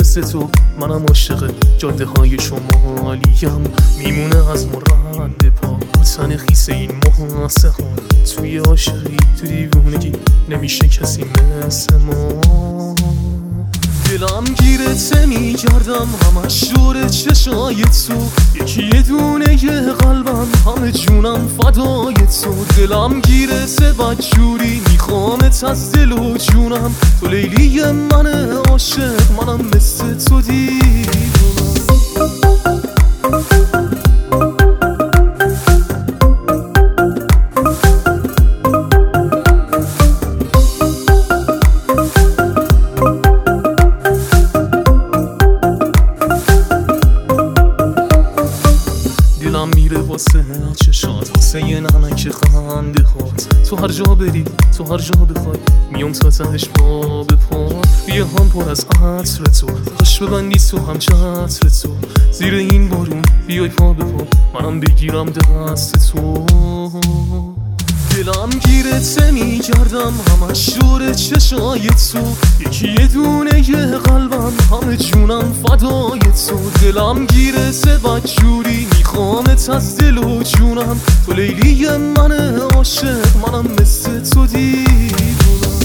مثل تو منم عاشق جاده های شمالیم، میمونه از مرد پا تن خیس این محاسه ها. توی عاشقی تو دیوونگی نمیشه کسی مثل ما. دلم گیرته میگردم همش دور چشای تو، یکی یه دونه یه قلبم همه جونم فدای تو. دلم گیرته بدجوری میخوامت از دل و جونم، تو لیلی من عاشق منم مثل تو دیوونم. دلم میره واسه چشات، واسه یه نمک خنده هات. تو هر جا بری تو هر جا بخوای میام تا تهش پا به پا. بیا هم پر از عطر تو، خوش ببندی تو هم چتر تو. زیر این بارون بیای پا به پا منم بگیرم دست تو. دلم گیرته میگردم همش دور چشای تو، یکی یه دونه یه قلبم همه جونم فدای تو. دلم گیرته بدجوری میخوامت از دل و جونم، تو لیلی من عاشق منم مثل تو دیوونم.